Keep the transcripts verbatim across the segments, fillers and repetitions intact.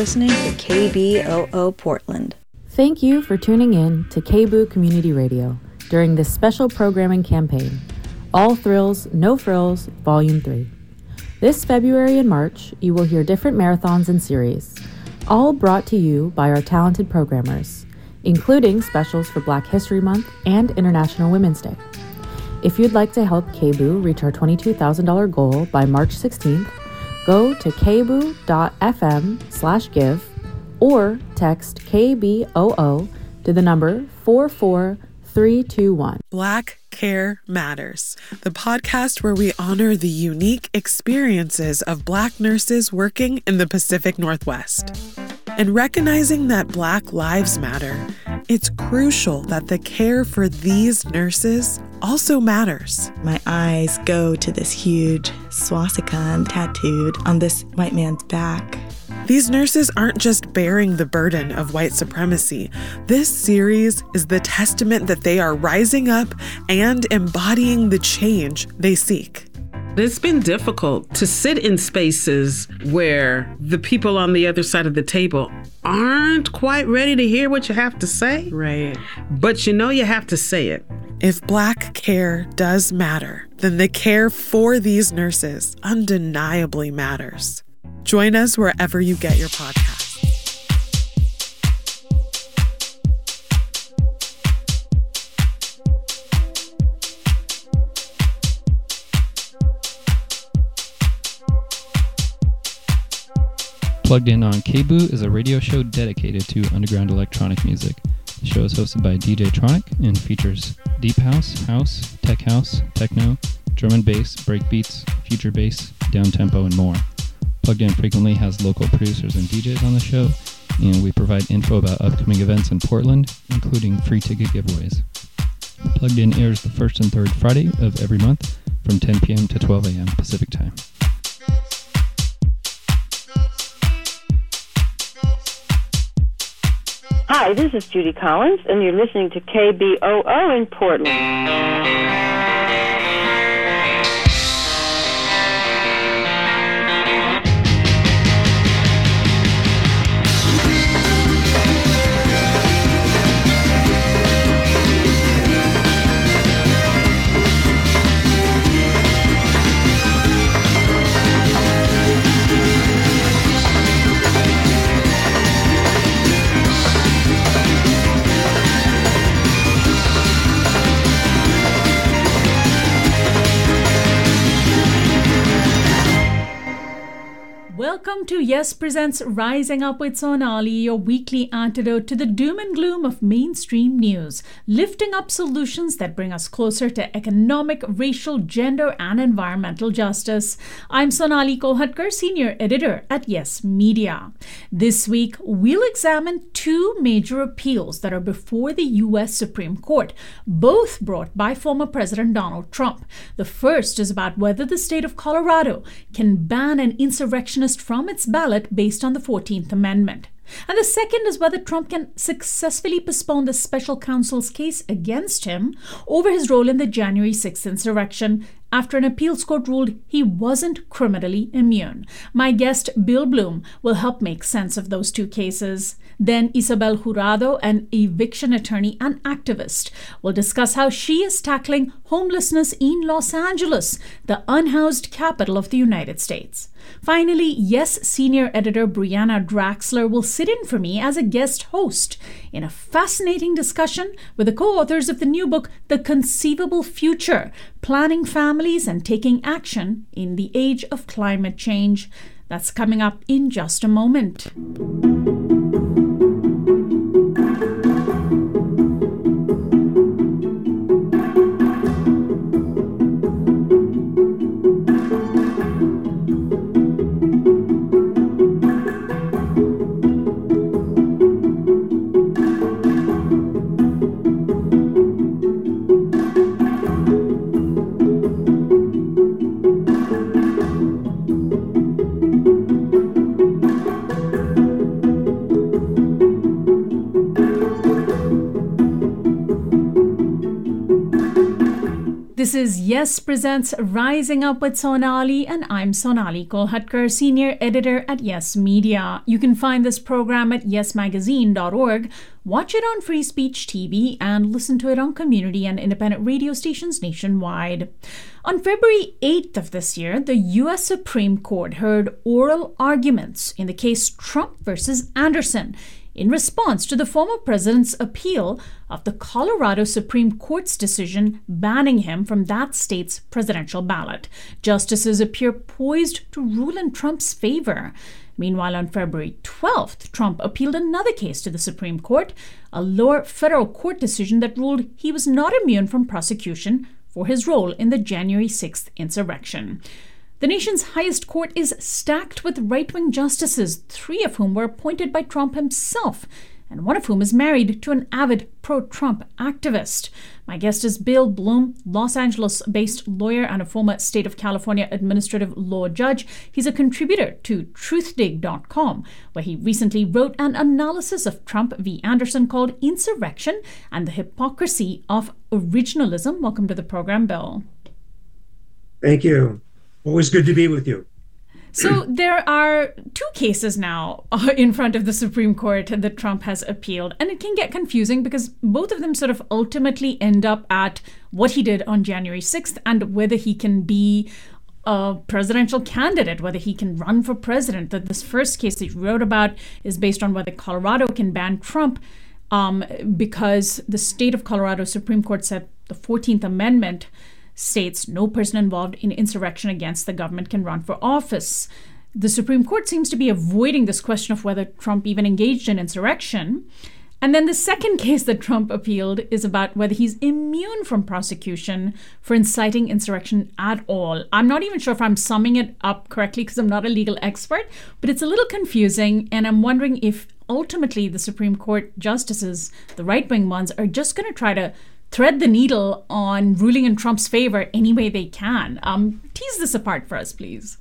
listening to K B O O Portland. Thank you for tuning in to K B O O Community Radio during this special programming campaign, All Thrills, No Frills, Volume three. This February and March, you will hear different marathons and series, all brought to you by our talented programmers, including specials for Black History Month and International Women's Day. If you'd like to help K B O O reach our twenty-two thousand dollars goal by March sixteenth, go to kboo.fm slash give or text K B O O to the number four four three two one. Black Care Matters, the podcast where we honor the unique experiences of Black nurses working in the Pacific Northwest. And recognizing that Black lives matter, it's crucial that the care for these nurses also matters. My eyes go to this huge swastika tattooed on this white man's back. These nurses aren't just bearing the burden of white supremacy. This series is the testament that they are rising up and embodying the change they seek. It's been difficult to sit in spaces where the people on the other side of the table aren't quite ready to hear what you have to say. Right. But you know you have to say it. If Black care does matter, then the care for these nurses undeniably matters. Join us wherever you get your podcasts. Plugged In on K B O O is a radio show dedicated to underground electronic music. The show is hosted by D J Tronic and features deep house, house, tech house, techno, drum and bass, breakbeats, future bass, downtempo, and more. Plugged In frequently has local producers and D Js on the show, and we provide info about upcoming events in Portland, including free ticket giveaways. Plugged In airs the first and third Friday of every month from ten p.m. to twelve a.m. Pacific Time. Hi, this is Judy Collins, and you're listening to K B O O in Portland. Welcome to Yes Presents Rising Up with Sonali, your weekly antidote to the doom and gloom of mainstream news, lifting up solutions that bring us closer to economic, racial, gender, and environmental justice. I'm Sonali Kolhatkar, Senior Editor at Yes Media. This week, we'll examine two major appeals that are before the U S Supreme Court, both brought by former President Donald Trump. The first is about whether the state of Colorado can ban an insurrectionist from its ballot based on the fourteenth Amendment. And the second is whether Trump can successfully postpone the special counsel's case against him over his role in the January sixth insurrection after an appeals court ruled he wasn't criminally immune. My guest, Bill Bloom, will help make sense of those two cases. Then Isabel Jurado, an eviction attorney and activist, will discuss how she is tackling homelessness in Los Angeles, the unhoused capital of the United States. Finally, Yes Senior Editor Brianna Draxler will sit in for me as a guest host in a fascinating discussion with the co-authors of the new book, The Conceivable Future, Planning Families and Taking Action in the Age of Climate Change. That's coming up in just a moment. This is Yes Presents Rising Up with Sonali, and I'm Sonali Kolhatkar, Senior Editor at Yes Media. You can find this program at yes magazine dot org, watch it on Free Speech T V, and listen to it on community and independent radio stations nationwide. On February eighth of this year, the U S Supreme Court heard oral arguments in the case Trump versus Anderson, in response to the former president's appeal of the Colorado Supreme Court's decision banning him from that state's presidential ballot. Justices appear poised to rule in Trump's favor. Meanwhile, on February twelfth, Trump appealed another case to the Supreme Court, a lower federal court decision that ruled he was not immune from prosecution for his role in the January sixth insurrection. The nation's highest court is stacked with right-wing justices, three of whom were appointed by Trump himself, and one of whom is married to an avid pro-Trump activist. My guest is Bill Bloom, Los Angeles-based lawyer and a former state of California administrative law judge. He's a contributor to truth dig dot com, where he recently wrote an analysis of Trump v. Anderson called Insurrection and the Hypocrisy of Originalism. Welcome to the program, Bill. Thank you. Always good to be with you. So there are two cases now uh, in front of the Supreme Court that Trump has appealed, and it can get confusing because both of them sort of ultimately end up at what he did on January sixth and whether he can be a presidential candidate, whether he can run for president. That this first case that you wrote about is based on whether Colorado can ban Trump um, because the state of Colorado Supreme Court said the fourteenth Amendment states no person involved in insurrection against the government can run for office. The Supreme Court seems to be avoiding this question of whether Trump even engaged in insurrection. And then the second case that Trump appealed is about whether he's immune from prosecution for inciting insurrection at all. I'm not even sure if I'm summing it up correctly because I'm not a legal expert, but it's a little confusing. And I'm wondering if ultimately the Supreme Court justices, the right-wing ones, are just going to try to thread the needle on ruling in Trump's favor any way they can. Um, tease this apart for us, please.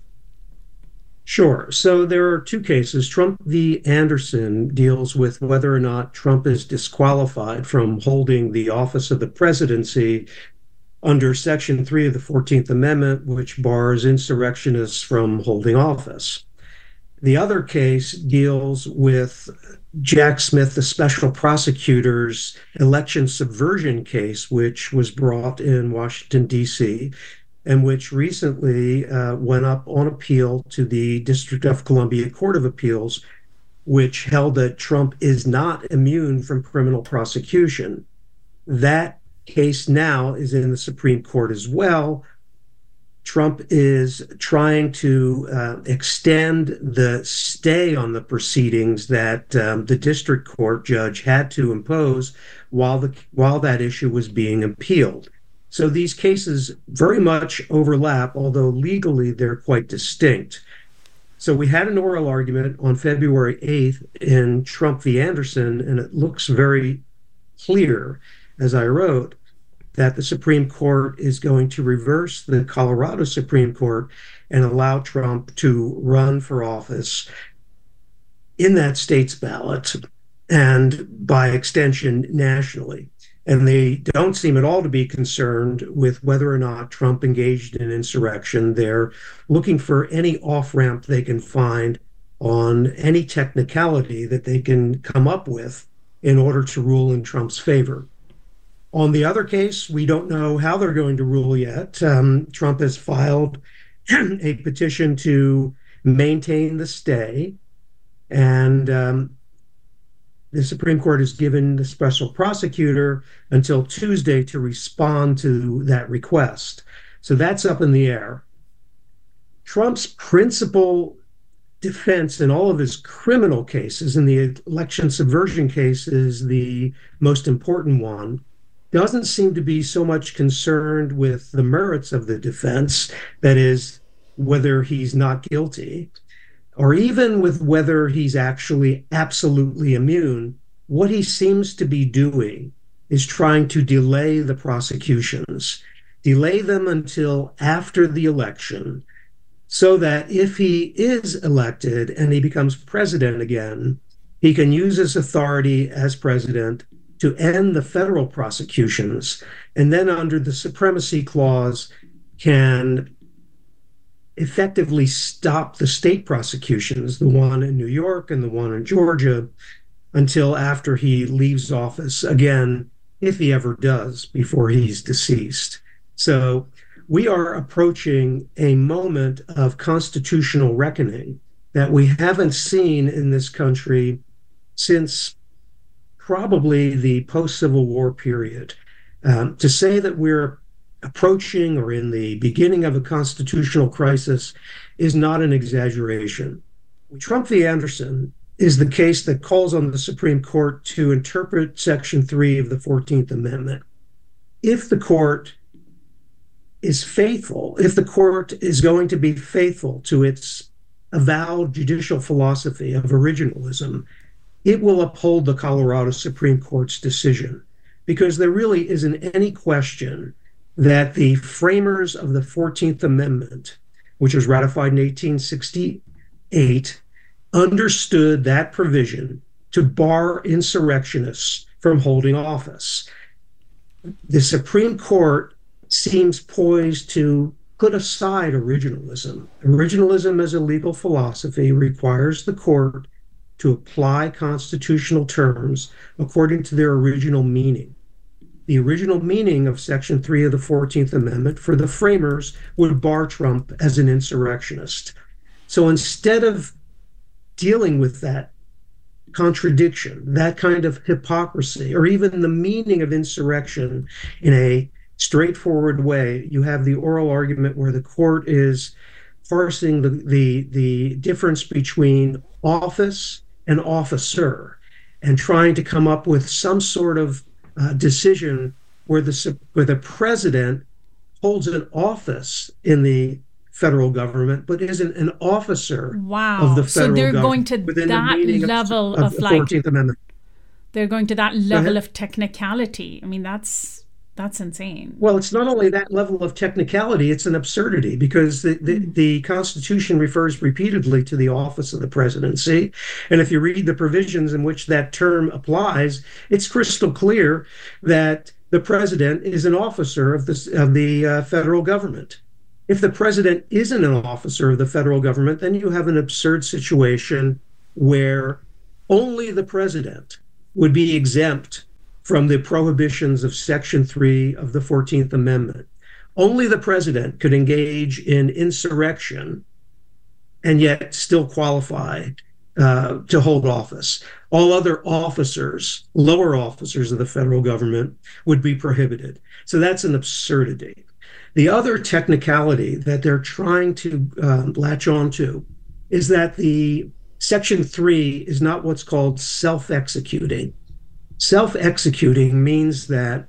Sure. So there are two cases. Trump v. Anderson deals with whether or not Trump is disqualified from holding the office of the presidency under Section three of the fourteenth Amendment, which bars insurrectionists from holding office. The other case deals with Jack Smith, the special prosecutor's election subversion case, which was brought in Washington, D C, and which recently uh, went up on appeal to the District of Columbia Court of Appeals, which held that Trump is not immune from criminal prosecution. That case now is in the Supreme Court as well. Trump is trying to uh, extend the stay on the proceedings that um, the district court judge had to impose while the while that issue was being appealed. So these cases very much overlap, although legally they're quite distinct. So we had an oral argument on February eighth in Trump v. Anderson, and it looks very clear, as I wrote, that the Supreme Court is going to reverse the Colorado Supreme Court and allow Trump to run for office in that state's ballot and by extension nationally. And they don't seem at all to be concerned with whether or not Trump engaged in insurrection. They're looking for any off-ramp they can find on any technicality that they can come up with in order to rule in Trump's favor. On the other case, we don't know how they're going to rule yet. Um, Trump has filed a petition to maintain the stay, and um, the Supreme Court has given the special prosecutor until Tuesday to respond to that request. So that's up in the air. Trump's principal defense in all of his criminal cases, and the election subversion case is the most important one, doesn't seem to be so much concerned with the merits of the defense, that is, whether he's not guilty, or even with whether he's actually absolutely immune. What he seems to be doing is trying to delay the prosecutions, delay them until after the election, so that if he is elected and he becomes president again, he can use his authority as president to end the federal prosecutions, and then under the Supremacy Clause can effectively stop the state prosecutions, the one in New York and the one in Georgia, until after he leaves office again, if he ever does, before he's deceased. So we are approaching a moment of constitutional reckoning that we haven't seen in this country since probably the post-Civil War period. Um, to say that we're approaching or in the beginning of a constitutional crisis is not an exaggeration. Trump v. Anderson is the case that calls on the Supreme Court to interpret Section three of the fourteenth Amendment. If the court is faithful, if the court is going to be faithful to its avowed judicial philosophy of originalism, it will uphold the Colorado Supreme Court's decision, because there really isn't any question that the framers of the fourteenth Amendment, which was ratified in eighteen sixty-eight, understood that provision to bar insurrectionists from holding office. The Supreme Court seems poised to put aside originalism. Originalism as a legal philosophy requires the court to apply constitutional terms according to their original meaning. The original meaning of Section three of the fourteenth Amendment for the framers would bar Trump as an insurrectionist. So instead of dealing with that contradiction, that kind of hypocrisy, or even the meaning of insurrection in a straightforward way, you have the oral argument where the court is parsing the, the, the difference between office and officer and trying to come up with some sort of uh, decision where the, where the president holds an office in the federal government, but isn't an officer wow. of the federal government. So they're government going to that the level of, of, of the like, fourteenth Amendment. They're going to that level of technicality. I mean, that's that's insane. Well, it's not only that level of technicality, it's an absurdity, because the, the, mm. the Constitution refers repeatedly to the office of the presidency. And if you read the provisions in which that term applies, it's crystal clear that the president is an officer of the, of the uh, federal government. If the president isn't an officer of the federal government, then you have an absurd situation where only the president would be exempt from the prohibitions of Section three of the fourteenth Amendment. Only the president could engage in insurrection and yet still qualify uh, to hold office. All other officers, lower officers of the federal government, would be prohibited. So that's an absurdity. The other technicality that they're trying to uh, latch onto is that the Section three is not what's called self-executing. Self-executing means that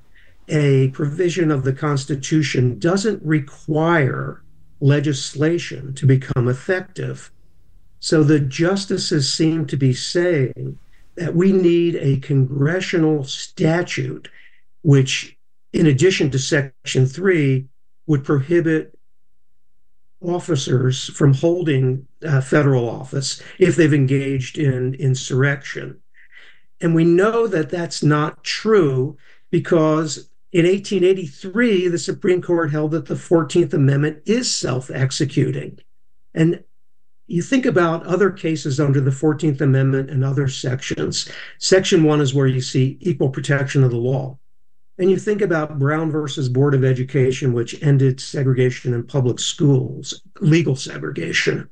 a provision of the Constitution doesn't require legislation to become effective. So the justices seem to be saying that we need a congressional statute, which, in addition to Section three, would prohibit officers from holding uh, federal office if they've engaged in insurrection. And we know that that's not true because in eighteen eighty-three, the Supreme Court held that the fourteenth Amendment is self-executing. And you think about other cases under the fourteenth Amendment and other sections. Section one is where you see equal protection of the law. And you think about Brown versus Board of Education, which ended segregation in public schools, legal segregation.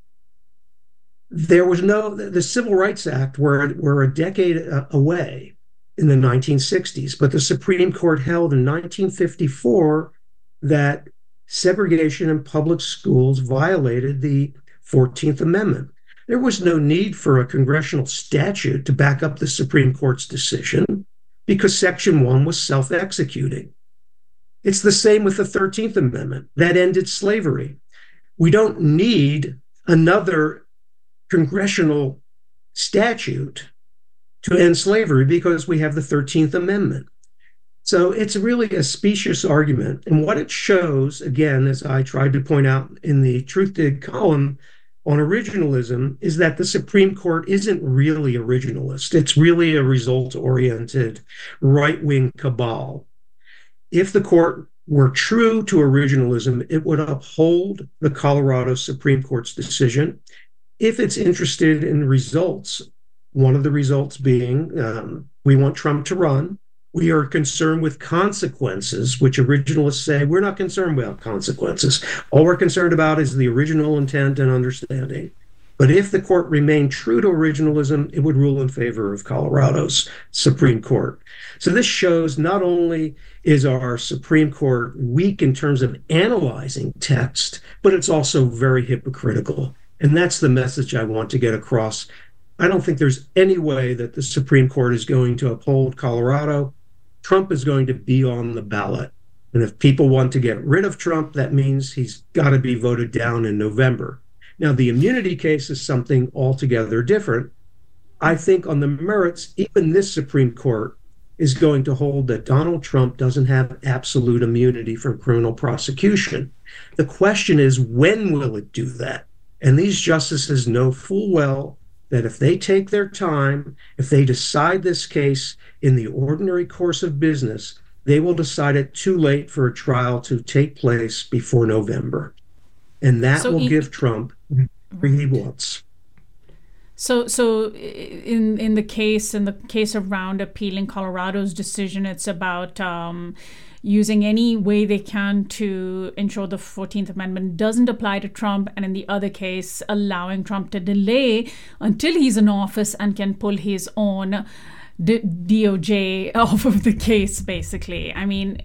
There was no, the Civil Rights Act were, were a decade away in the nineteen sixties, but the Supreme Court held in nineteen fifty-four that segregation in public schools violated the fourteenth Amendment. There was no need for a congressional statute to back up the Supreme Court's decision because Section one was self-executing. It's the same with the thirteenth Amendment. That ended slavery. We don't need another congressional statute to end slavery because we have the thirteenth Amendment. So it's really a specious argument. And what it shows, again, as I tried to point out in the Truth Dig column on originalism is that the Supreme Court isn't really originalist. It's really a result-oriented right-wing cabal. If the court were true to originalism, it would uphold the Colorado Supreme Court's decision. If it's interested in results, one of the results being um, we want Trump to run, we are concerned with consequences, which originalists say we're not concerned about consequences. All we're concerned about is the original intent and understanding. But if the court remained true to originalism, it would rule in favor of Colorado's Supreme Court. So this shows not only is our Supreme Court weak in terms of analyzing text, but it's also very hypocritical. And that's the message I want to get across. I don't think there's any way that the Supreme Court is going to uphold Colorado. Trump is going to be on the ballot. And if people want to get rid of Trump, that means he's got to be voted down in November. Now, the immunity case is something altogether different. I think on the merits, even this Supreme Court is going to hold that Donald Trump doesn't have absolute immunity from criminal prosecution. The question is, when will it do that? And these justices know full well that if they take their time, if they decide this case in the ordinary course of business, they will decide it too late for a trial to take place before November. And that so will he, give Trump what he wants. So, so in in the case in the case around appealing Colorado's decision, it's about um, using any way they can to ensure the fourteenth Amendment doesn't apply to Trump, and in the other case, allowing Trump to delay until he's in office and can pull his own D- D O J off of the case, basically. I mean,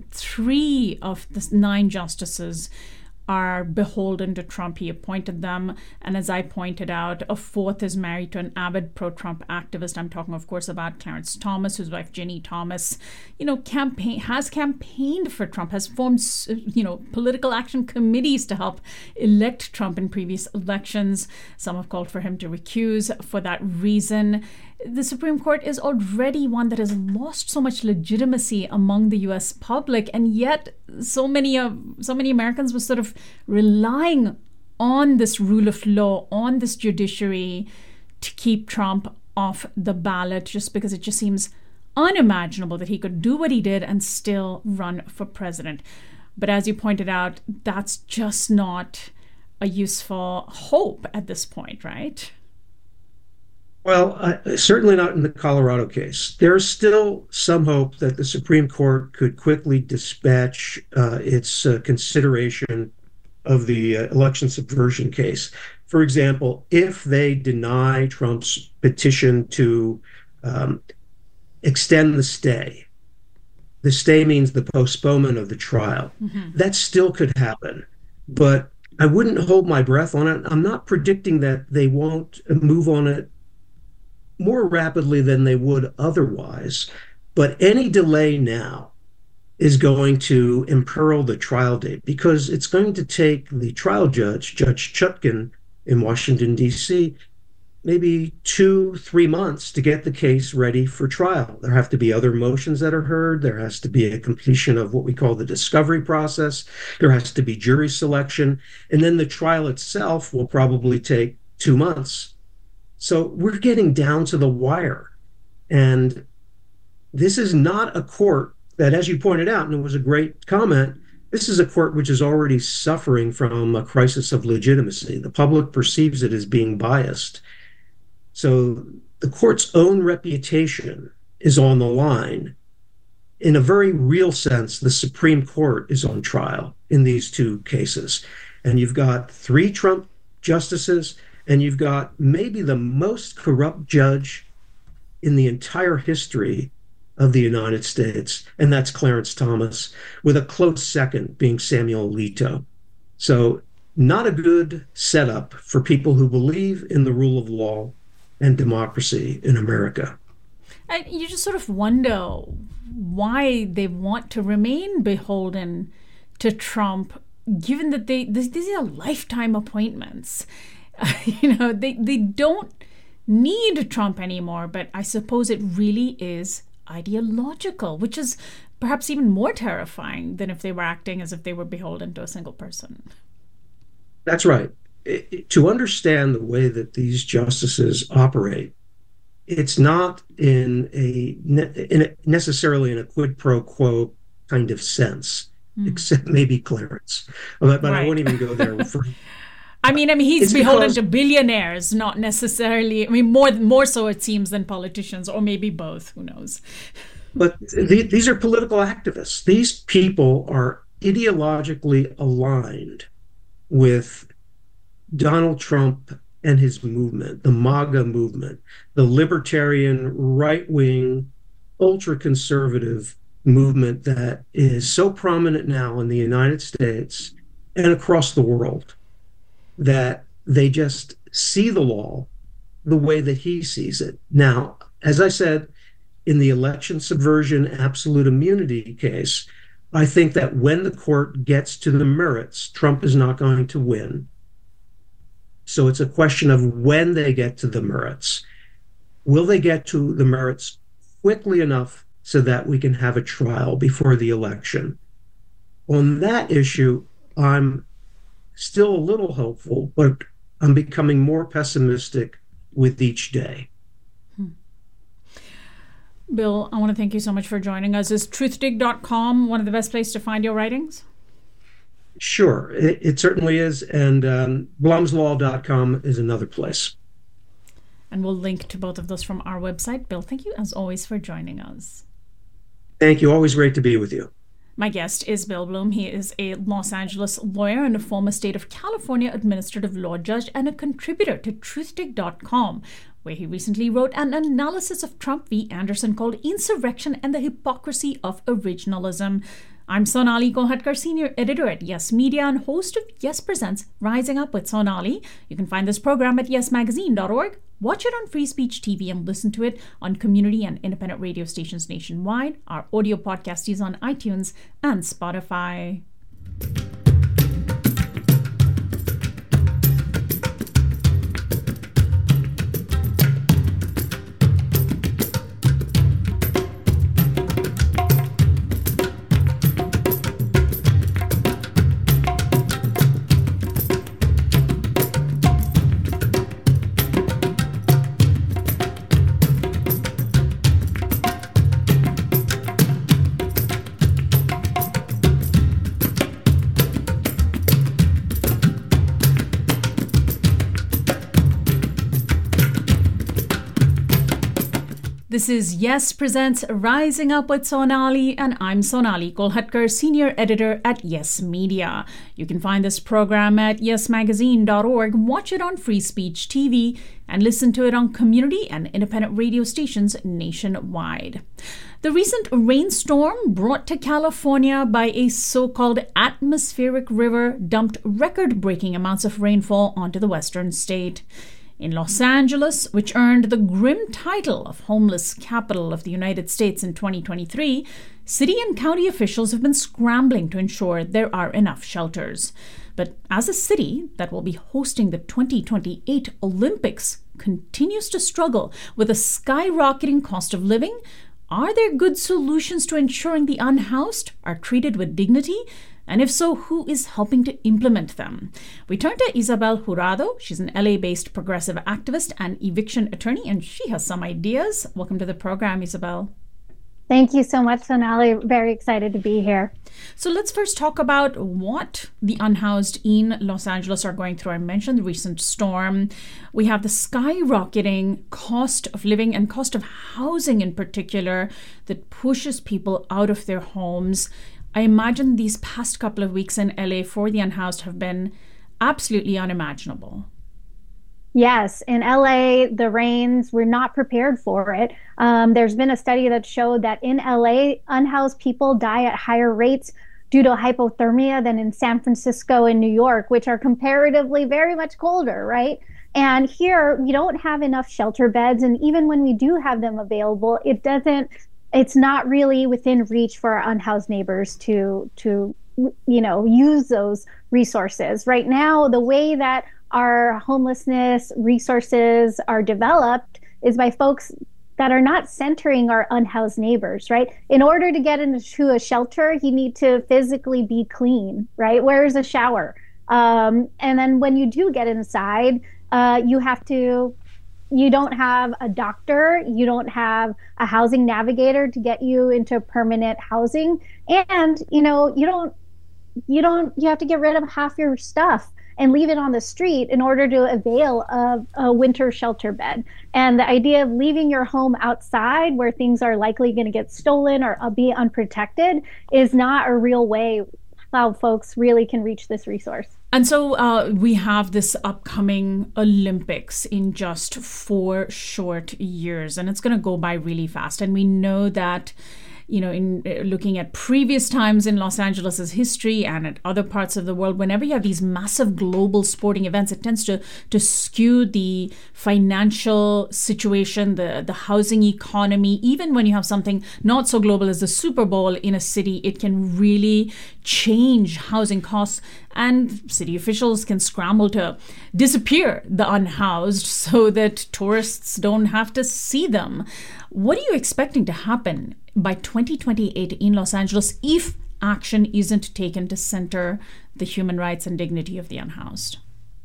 three of the nine justices are beholden to Trump. He appointed them. And as I pointed out, a fourth is married to an avid pro-Trump activist. I'm talking, of course, about Clarence Thomas, whose wife, Ginny Thomas, you know, campaign has campaigned for Trump, has formed, you know, political action committees to help elect Trump in previous elections. Some have called for him to recuse for that reason. The Supreme Court is already one that has lost so much legitimacy among the U S public, and yet so many of so many Americans were sort of relying on this rule of law, on this judiciary to keep Trump off the ballot, just because it just seems unimaginable that he could do what he did and still run for president. But as you pointed out, that's just not a useful hope at this point, right? Well, uh, certainly not in the Colorado case. There's still some hope that the Supreme Court could quickly dispatch uh, its uh, consideration of the uh, election subversion case. For example, if they deny Trump's petition to um, extend the stay, the stay means the postponement of the trial. Mm-hmm. That still could happen, but I wouldn't hold my breath on it. I'm not predicting that they won't move on it more rapidly than they would otherwise, but any delay now is going to imperil the trial date, because it's going to take the trial judge, Judge Chutkan in Washington, D C, maybe two, three months to get the case ready for trial. There have to be other motions that are heard. There has to be a completion of what we call the discovery process. There has to be jury selection. And then the trial itself will probably take two months. So we're getting down to the wire. And this is not a court that, as you pointed out, and it was a great comment, this is a court which is already suffering from a crisis of legitimacy. The public perceives it as being biased. So the court's own reputation is on the line. In a very real sense, the Supreme Court is on trial in these two cases. And you've got three Trump justices, and you've got maybe the most corrupt judge in the entire history of the United States, and that's Clarence Thomas, with a close second being Samuel Alito. So not a good setup for people who believe in the rule of law and democracy in America. And you just sort of wonder why they want to remain beholden to Trump, given that they this, these are lifetime appointments. Uh, you know, they, they don't need Trump anymore, but I suppose it really is ideological, which is perhaps even more terrifying than if they were acting as if they were beholden to a single person. That's right. it, to understand the way that these justices operate, it's not in a, in a necessarily in a quid pro quo kind of sense, mm. except maybe Clarence. But, but right. I won't even go there. For, I mean, I mean, he's beholden because, to billionaires, not necessarily. I mean, more more so it seems than politicians, or maybe both. Who knows? But the, these are political activists. These people are ideologically aligned with Donald Trump and his movement, the MAGA movement, the libertarian, right-wing, ultra-conservative movement that is so prominent now in the United States and across the world, that they just see the law the way that he sees it. Now, as I said, in the election subversion absolute immunity case, I think that when the court gets to the merits, Trump is not going to win. So it's a question of when they get to the merits. Will they get to the merits quickly enough so that we can have a trial before the election? On that issue, I'm still a little hopeful, but I'm becoming more pessimistic with each day. Hmm. Bill, I want to thank you so much for joining us. Is truth dig dot com one of the best places to find your writings? Sure, it, it certainly is. And um, blums law dot com is another place. And we'll link to both of those from our website. Bill, thank you as always for joining us. Thank you. Always great to be with you. My guest is Bill Blum. He is a Los Angeles lawyer and a former state of California administrative law judge and a contributor to truth dig dot com, where he recently wrote an analysis of Trump v. Anderson called Insurrection and the Hypocrisy of Originalism. I'm Sonali Kolhatkar, senior editor at Yes Media and host of Yes Presents Rising Up with Sonali. You can find this program at yes magazine dot org, watch it on Free Speech T V, and listen to it on community and independent radio stations nationwide. Our audio podcast is on iTunes and Spotify. This is Yes Presents Rising Up with Sonali, and I'm Sonali Kolhatkar, senior editor at Yes Media. You can find this program at yes magazine dot org, watch it on Free Speech T V, and listen to it on community and independent radio stations nationwide. The recent rainstorm brought to California by a so-called atmospheric river dumped record-breaking amounts of rainfall onto the western state. In Los Angeles, which earned the grim title of homeless capital of the United States in twenty twenty-three, city and county officials have been scrambling to ensure there are enough shelters. But as a city that will be hosting the twenty twenty-eight Olympics continues to struggle with a skyrocketing cost of living, are there good solutions to ensuring the unhoused are treated with dignity? And if so, who is helping to implement them? We turn to Isabel Jurado. She's an L A-based progressive activist and eviction attorney, and she has some ideas. Welcome to the program, Isabel. Thank you so much, Sonali. Very excited to be here. So let's first talk about what the unhoused in Los Angeles are going through. I mentioned the recent storm. We have the skyrocketing cost of living and cost of housing in particular that pushes people out of their homes. I imagine these past couple of weeks in L A for the unhoused have been absolutely unimaginable. Yes, in L A, the rains, we're not prepared for it. Um, there's been a study that showed that in L A, unhoused people die at higher rates due to hypothermia than in San Francisco and New York, which are comparatively very much colder, right? And here, we don't have enough shelter beds. And even when we do have them available, it doesn't It's not really within reach for our unhoused neighbors to, to, you know, use those resources. Right now, the way that our homelessness resources are developed is by folks that are not centering our unhoused neighbors, right? In order to get into a shelter, you need to physically be clean, right? Where is a shower? Um, and then when you do get inside, uh, you have to, you don't have a doctor, you don't have a housing navigator to get you into permanent housing. And, you know, you don't, you don't, you have to get rid of half your stuff and leave it on the street in order to avail of a winter shelter bed. And the idea of leaving your home outside where things are likely going to get stolen or be unprotected is not a real way how folks really can reach this resource. And so uh, we have this upcoming Olympics in just four short years, and it's going to go by really fast. And we know that, you know, in uh, looking at previous times in Los Angeles's history and at other parts of the world, whenever you have these massive global sporting events, it tends to to skew the financial situation, the the housing economy. Even when you have something not so global as the Super Bowl in a city, it can really change housing costs, and city officials can scramble to disappear the unhoused so that tourists don't have to see them. What are you expecting to happen by twenty twenty-eight in Los Angeles if action isn't taken to center the human rights and dignity of the unhoused?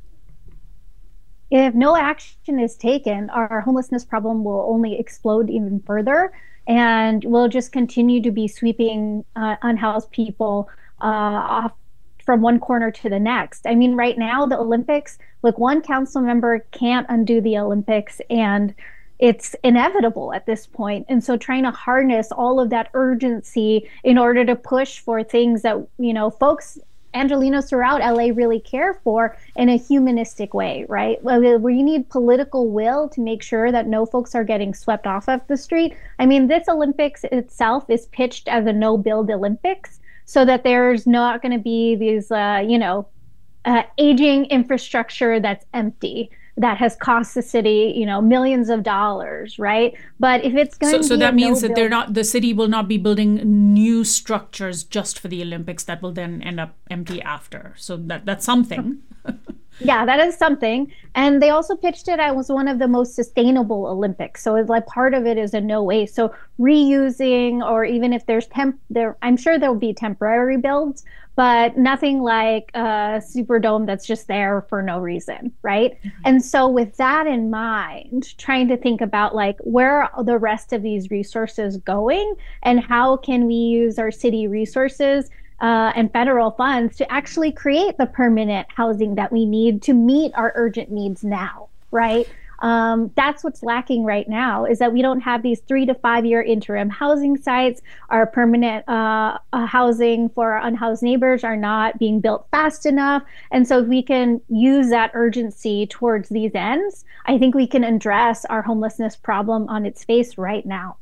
If no action is taken, our homelessness problem will only explode even further, and we'll just continue to be sweeping uh, unhoused people uh, off from one corner to the next. I mean, right now, the Olympics, look, one council member can't undo the Olympics, and it's inevitable at this point. And so trying to harness all of that urgency in order to push for things that, you know, folks, Angelenos throughout L A really care for in a humanistic way, right? Where you need political will to make sure that no folks are getting swept off of the street. I mean, this Olympics itself is pitched as a no-build Olympics so that there's not going to be these, uh, you know, uh, aging infrastructure that's empty, that has cost the city, you know, millions of dollars, right? But if it's going so, to so be that means no that they're not, the city will not be building new structures just for the Olympics that will then end up empty after. So that that's something. Yeah, that is something. And they also pitched it as one of the most sustainable Olympics. So it's like part of it is a no waste. So reusing, or even if there's temp there, I'm sure there'll be temporary builds, but nothing like a Superdome that's just there for no reason, right? Mm-hmm. And so with that in mind, trying to think about like where are the rest of these resources going and how can we use our city resources Uh, and federal funds to actually create the permanent housing that we need to meet our urgent needs now, right? Um, that's what's lacking right now, is that we don't have these three to five year interim housing sites. Our permanent uh, uh, housing for our unhoused neighbors are not being built fast enough. And so if we can use that urgency towards these ends, I think we can address our homelessness problem on its face right now.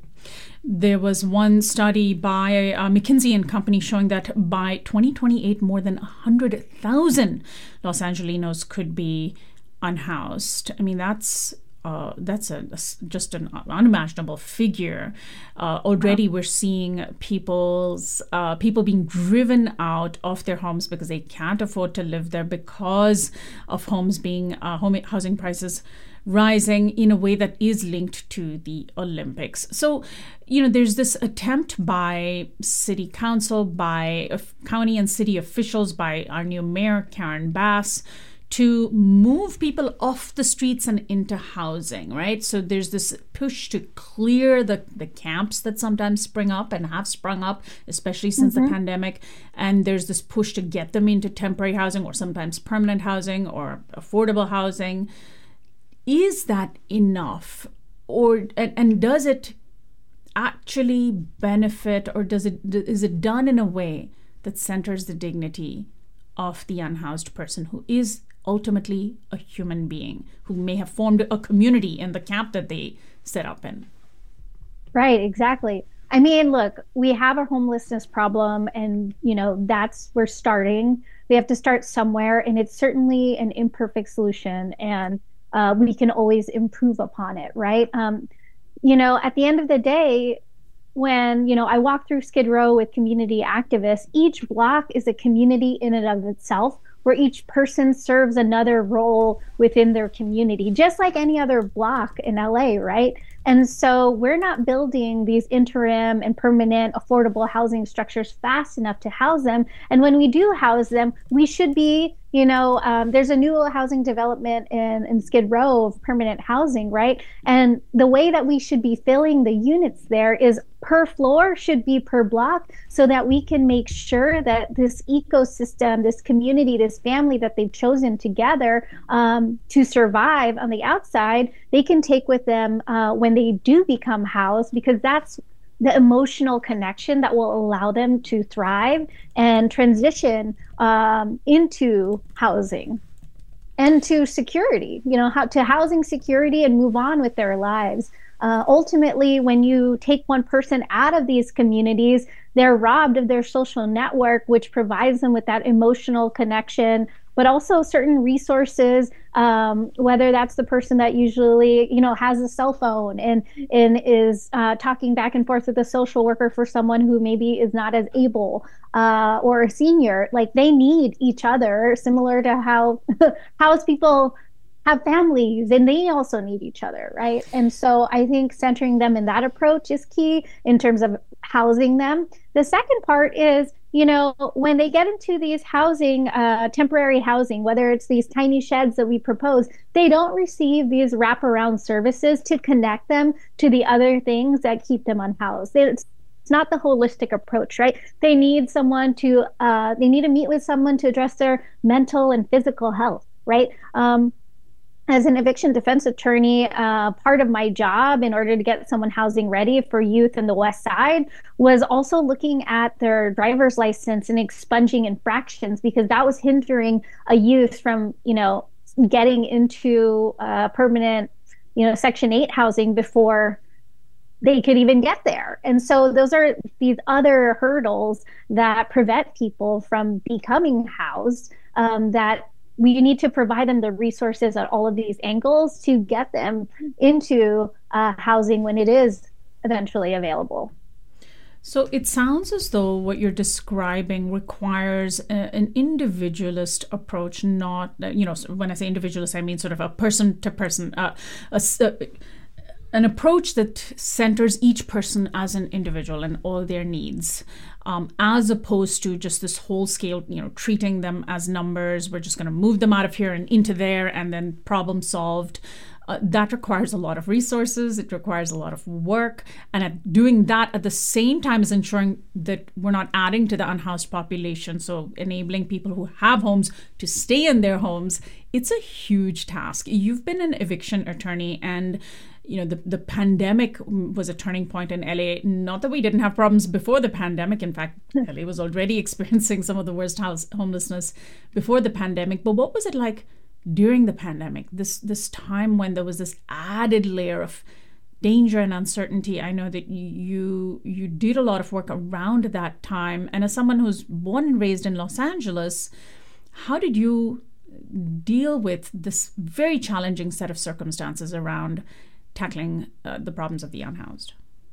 There was one study by uh, McKinsey and Company showing that by twenty twenty-eight, more than one hundred thousand Los Angelenos could be unhoused. I mean, that's uh, that's a, a just an unimaginable figure. Uh, already, we're seeing people's uh, people being driven out of their homes because they can't afford to live there because of homes being uh, home housing prices rising in a way that is linked to the Olympics. So, you know, there's this attempt by city council, by uh, county and city officials, by our new mayor, Karen Bass, to move people off the streets and into housing, right? So there's this push to clear the, the camps that sometimes spring up and have sprung up, especially since mm-hmm. the pandemic. And there's this push to get them into temporary housing or sometimes permanent housing or affordable housing. Is that enough? Or and, and does it actually benefit, or does it is it done in a way that centers the dignity of the unhoused person who is ultimately a human being, who may have formed a community in the camp that they set up in? Right, exactly. I mean, look, we have a homelessness problem, and, you know, that's, we're starting. We have to start somewhere, and it's certainly an imperfect solution, and Uh, we can always improve upon it, right? Um, you know, at the end of the day, when, you know, I walk through Skid Row with community activists, each block is a community in and of itself, where each person serves another role within their community, just like any other block in L A, right? And so we're not building these interim and permanent affordable housing structures fast enough to house them. And when we do house them, we should be, you know, um, there's a new housing development in, in Skid Row of permanent housing, right? And the way that we should be filling the units there is per floor should be per block, so that we can make sure that this ecosystem, this community, this family that they've chosen together um, to survive on the outside, they can take with them uh, when they do become housed, because that's the emotional connection that will allow them to thrive and transition um, into housing and to security, you know, how to housing security and move on with their lives. Uh, ultimately, when you take one person out of these communities, they're robbed of their social network, which provides them with that emotional connection, but also certain resources, um, whether that's the person that usually, you know, has a cell phone and, and is uh, talking back and forth with a social worker for someone who maybe is not as able uh, or a senior. Like, they need each other, similar to how house people have families, and they also need each other, right? And so I think centering them in that approach is key in terms of housing them. The second part is, you know, when they get into these housing, uh, temporary housing, whether it's these tiny sheds that we propose, they don't receive these wraparound services to connect them to the other things that keep them unhoused. It's It's not the holistic approach, right? They need someone to, uh, they need to meet with someone to address their mental and physical health, right? Um, As an eviction defense attorney, uh, part of my job in order to get someone housing ready for youth in the West Side was also looking at their driver's license and expunging infractions, because that was hindering a youth from, you know, getting into uh, permanent, you know, Section eight housing before they could even get there. And so those are these other hurdles that prevent people from becoming housed, um, that we need to provide them the resources at all of these angles to get them into uh, housing when it is eventually available. So it sounds as though what you're describing requires a, an individualist approach, not, you know, when I say individualist, I mean sort of a person to person, uh, a, a, an approach that centers each person as an individual and all their needs, um, as opposed to just this whole scale, you know, treating them as numbers. We're just going to move them out of here and into there and then problem solved. Uh, that requires a lot of resources. It requires a lot of work. And at doing that at the same time as ensuring that we're not adding to the unhoused population, so enabling people who have homes to stay in their homes, it's a huge task. You've been an eviction attorney, and you know, the, the pandemic was a turning point in L A. Not that we didn't have problems before the pandemic. In fact, L A was already experiencing some of the worst house homelessness before the pandemic. But what was it like during the pandemic, this this time when there was this added layer of danger and uncertainty? I know that you you did a lot of work around that time. And as someone who's born and raised in Los Angeles, how did you deal with this very challenging set of circumstances around tackling uh, the problems of the unhoused?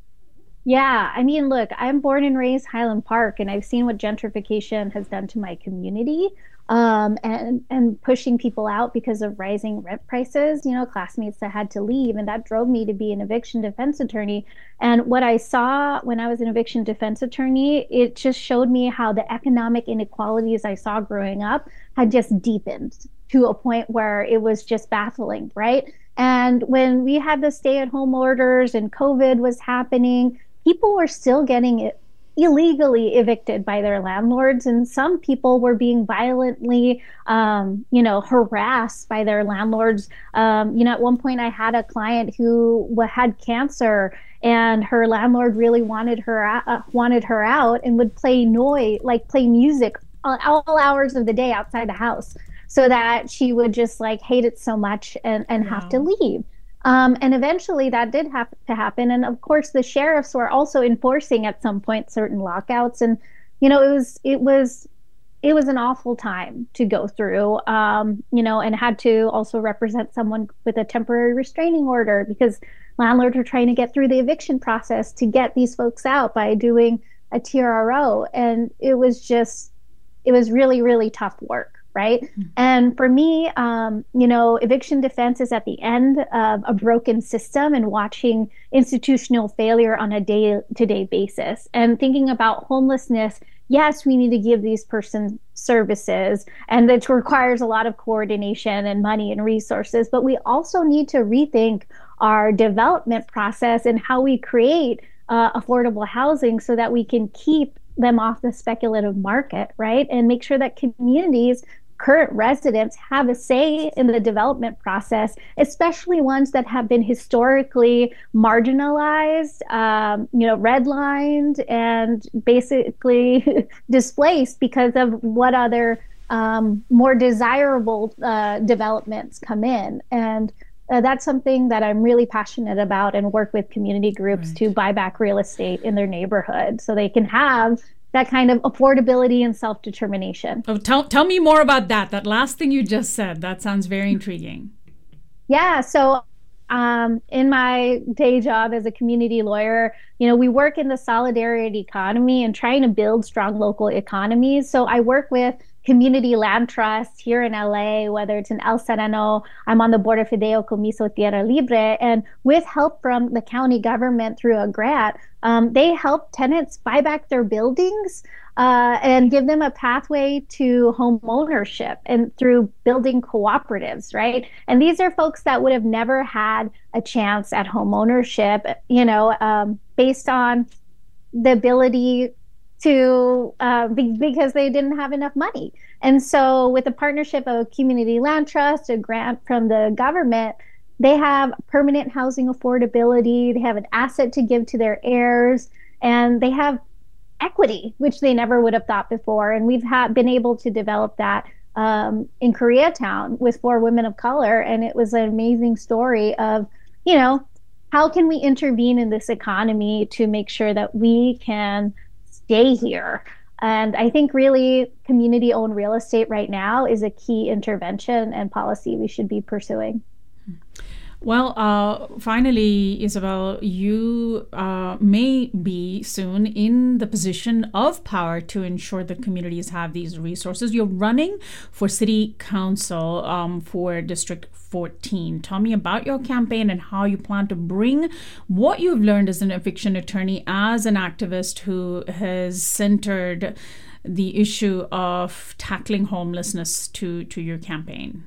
Yeah, I mean, look, I'm born and raised Highland Park, and I've seen what gentrification has done to my community, um, and and pushing people out because of rising rent prices, you know, classmates that had to leave. And that drove me to be an eviction defense attorney. And what I saw when I was an eviction defense attorney, it just showed me how the economic inequalities I saw growing up had just deepened to a point where it was just baffling, right? And when we had the stay-at-home orders and COVID was happening, people were still getting illegally evicted by their landlords, and some people were being violently, um, you know, harassed by their landlords. Um, you know, at one point, I had a client who had cancer, and her landlord really wanted her uh, wanted her out and would play noise, like play music, all, all hours of the day outside the house, so that she would just like hate it so much and, and wow. have to leave. Um, and eventually that did have to happen. And of course, the sheriffs were also enforcing at some point certain lockouts. And, you know, it was it was it was an awful time to go through, um, you know, and had to also represent someone with a temporary restraining order because landlords were trying to get through the eviction process to get these folks out by doing a T R O. And it was just it was really, really tough work. right? Mm-hmm. And for me, um, you know, eviction defense is at the end of a broken system and watching institutional failure on a day-to-day basis. And thinking about homelessness, yes, we need to give these persons services, and it requires a lot of coordination and money and resources, but we also need to rethink our development process and how we create uh, affordable housing so that we can keep them off the speculative market, right? And make sure that communities, current residents, have a say in the development process, especially ones that have been historically marginalized, um, you know, redlined, and basically displaced because of what other um, more desirable uh, developments come in. And Uh, that's something that I'm really passionate about, and work with community groups right. to buy back real estate in their neighborhood so they can have that kind of affordability and self-determination. Oh, tell, tell me more about that. That last thing you just said, that sounds very intriguing. Yeah. So um, in my day job as a community lawyer, you know, we work in the solidarity economy and trying to build strong local economies. So I work with community land trusts here in L A, whether it's in El Sereno. I'm on the board of Fideicomiso Tierra Libre, and with help from the county government through a grant, um, they help tenants buy back their buildings uh, and give them a pathway to home ownership, and through building cooperatives, right? And these are folks that would have never had a chance at home ownership, you know, um, based on the ability to uh, be, because they didn't have enough money. And so with the partnership of a community land trust, a grant from the government, they have permanent housing affordability, they have an asset to give to their heirs, and they have equity, which they never would have thought before. And we've ha- been able to develop that um, in Koreatown with four women of color. And it was an amazing story of, you know, how can we intervene in this economy to make sure that we can stay here? And I think really community-owned real estate right now is a key intervention and policy we should be pursuing. Well, uh, finally, Isabel, you uh, may be soon in the position of power to ensure that communities have these resources. You're running for city council um, for District fourteen. Tell me about your campaign and how you plan to bring what you've learned as an eviction attorney, as an activist who has centered the issue of tackling homelessness to, to your campaign.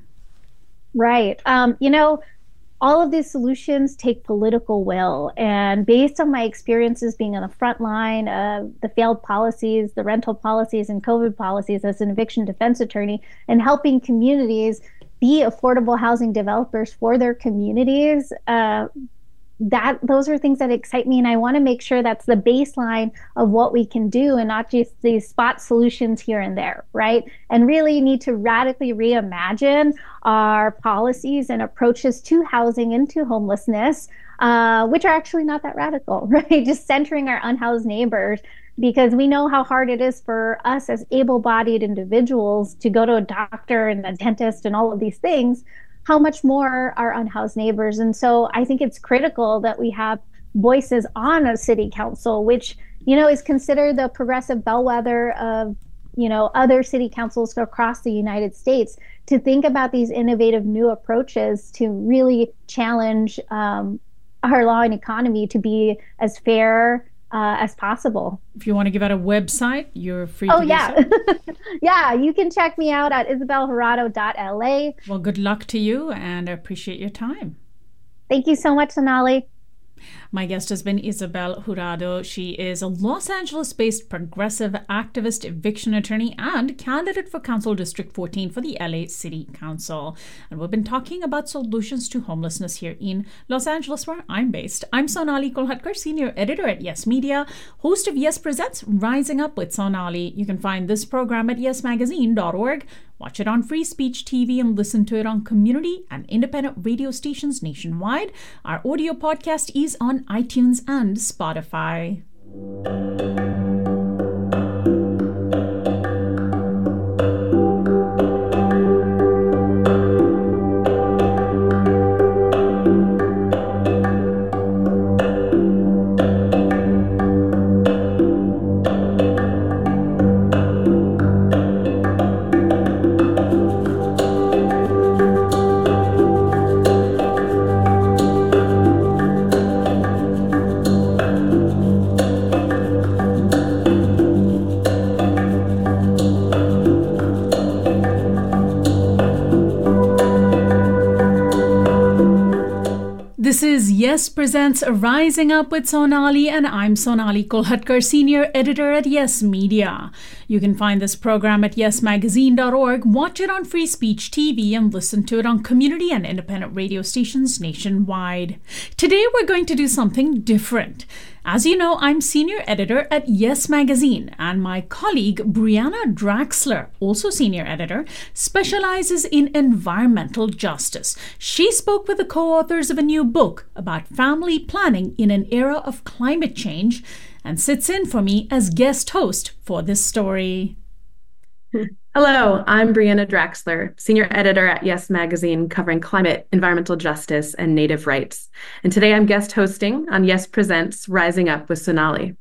Right. Um, you know, all of these solutions take political will. And based on my experiences being on the front line of the failed policies, the rental policies and COVID policies as an eviction defense attorney, and helping communities be affordable housing developers for their communities, uh, that those are things that excite me. And I want to make sure that's the baseline of what we can do, and not just these spot solutions here and there, right? And really need to radically reimagine our policies and approaches to housing and to homelessness, uh, which are actually not that radical, right? Just centering our unhoused neighbors, because we know how hard it is for us as able-bodied individuals to go to a doctor and a dentist and all of these things, how much more our unhoused neighbors. And so I think it's critical that we have voices on a city council, which, you know, is considered the progressive bellwether of, you know, other city councils across the United States, to think about these innovative new approaches to really challenge um, our law and economy to be as fair Uh, as possible. If you want to give out a website, you're free oh, to yeah. do so. Yeah, you can check me out at isabel jurado dot l a. Well, good luck to you, and I appreciate your time. Thank you so much, Sonali. My guest has been Isabel Jurado. She is a Los Angeles-based progressive activist, eviction attorney, and candidate for Council District fourteen for the L A City Council. And we've been talking about solutions to homelessness here in Los Angeles, where I'm based. I'm Sonali Kolhatkar, senior editor at Yes Media, host of Yes Presents Rising Up with Sonali. You can find this program at yes magazine dot org. Watch it on Free Speech T V and listen to it on community and independent radio stations nationwide. Our audio podcast is on iTunes and Spotify. Yes presents Rising Up with Sonali, and I'm Sonali Kolhatkar, Senior Editor at Yes Media. You can find this program at yes magazine dot org, watch it on Free Speech T V, and listen to it on community and independent radio stations nationwide. Today we're going to do something different. As you know, I'm Senior Editor at Yes Magazine, and my colleague Brianna Draxler, also Senior Editor, specializes in environmental justice. She spoke with the co-authors of a new book about family planning in an era of climate change and sits in for me as guest host for this story. Hello, I'm Brianna Draxler, Senior Editor at Yes Magazine, covering climate, environmental justice, and Native rights. And today I'm guest hosting on Yes Presents Rising Up with Sonali.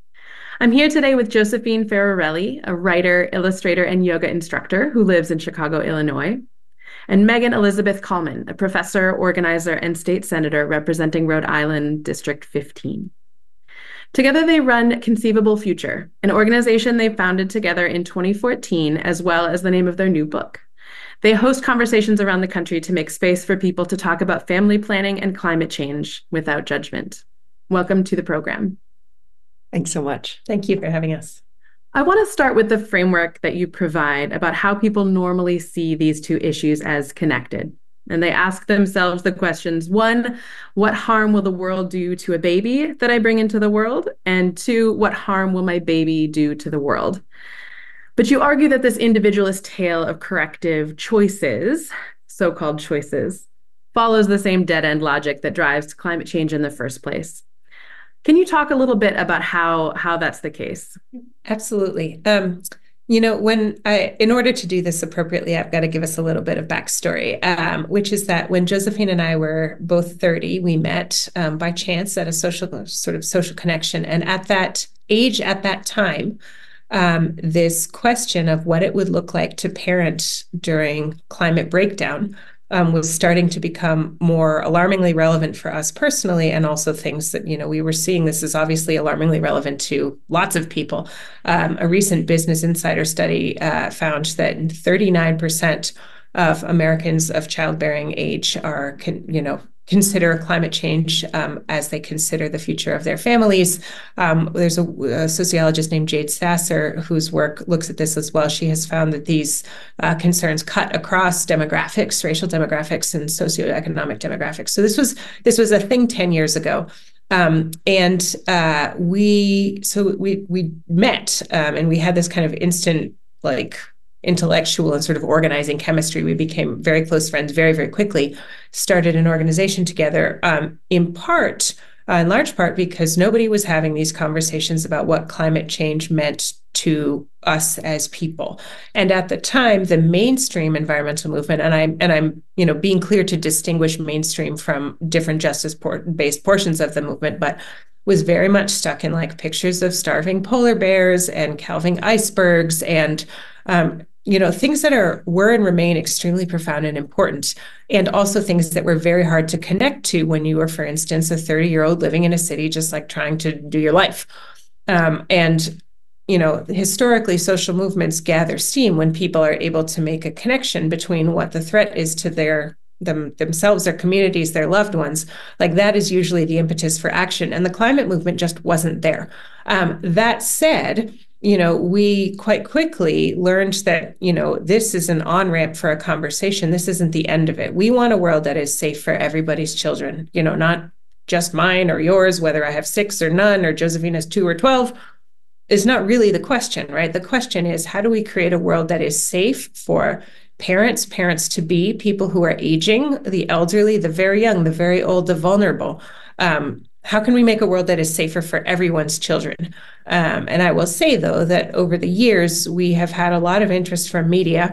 I'm here today with Josephine Ferrarelli, a writer, illustrator, and yoga instructor who lives in Chicago, Illinois, and Megan Elizabeth Coleman, a professor, organizer, and state senator representing Rhode Island District fifteen. Together, they run Conceivable Future, an organization they founded together in twenty fourteen, as well as the name of their new book. They host conversations around the country to make space for people to talk about family planning and climate change without judgment. Welcome to the program. Thanks so much. Thank you for having us. I want to start with the framework that you provide about how people normally see these two issues as connected. And they ask themselves the questions, one, what harm will the world do to a baby that I bring into the world? And two, what harm will my baby do to the world? But you argue that this individualist tale of corrective choices, so-called choices, follows the same dead-end logic that drives climate change in the first place. Can you talk a little bit about how, how that's the case? Absolutely. Um, You know, when I, in order to do this appropriately, I've got to give us a little bit of backstory, um, which is that when Josephine and I were both thirty, we met um, by chance at a social sort of social connection. And at that age, at that time, um, this question of what it would look like to parent during climate breakdown Um, was starting to become more alarmingly relevant for us personally, and also things that, you know, we were seeing. This is obviously alarmingly relevant to lots of people. Um, a recent Business Insider study uh, found that thirty-nine percent of Americans of childbearing age are, con- you know, consider climate change um, as they consider the future of their families. Um, there's a, a sociologist named Jade Sasser whose work looks at this as well. She has found that these uh, concerns cut across demographics, racial demographics, and socioeconomic demographics. So this was this was a thing ten years ago. Um, and uh, we so we we met um, and we had this kind of instant, like, intellectual and sort of organizing chemistry. We became very close friends very, very quickly, started an organization together, um, in part, uh, in large part, because nobody was having these conversations about what climate change meant to us as people. And at the time, the mainstream environmental movement, and I'm, and I'm, you know, being clear to distinguish mainstream from different justice-based portions of the movement, but was very much stuck in like pictures of starving polar bears and calving icebergs and, um, you know, things that are were and remain extremely profound and important, and also things that were very hard to connect to when you were, for instance, a thirty-year-old living in a city just like trying to do your life. Um, and, you know, historically, social movements gather steam when people are able to make a connection between what the threat is to their them themselves, their communities, their loved ones. Like, that is usually the impetus for action. And the climate movement just wasn't there. Um, that said, you know, we quite quickly learned that, you know, this is an on-ramp for a conversation. This isn't the end of it. We want a world that is safe for everybody's children, you know, not just mine or yours, whether I have six or none, or Josephine has two or twelve, is not really the question, right? The question is, how do we create a world that is safe for parents, parents to be, people who are aging, the elderly, the very young, the very old, the vulnerable? Um, How can we make a world that is safer for everyone's children? Um, and I will say, though, that over the years, we have had a lot of interest from media.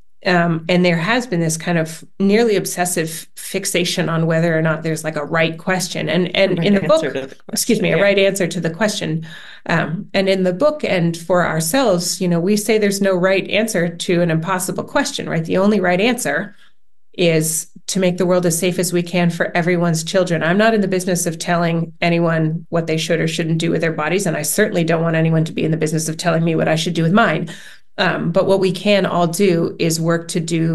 Um, and there has been this kind of nearly obsessive fixation on whether or not there's like a right question. And, and right in the book, the excuse me, yeah. a right answer to the question. Um, and in the book, and for ourselves, you know, we say there's no right answer to an impossible question, right? The only right answer is to make the world as safe as we can for everyone's children. I'm not in the business of telling anyone what they should or shouldn't do with their bodies, and I certainly don't want anyone to be in the business of telling me what I should do with mine. Um, but what we can all do is work to do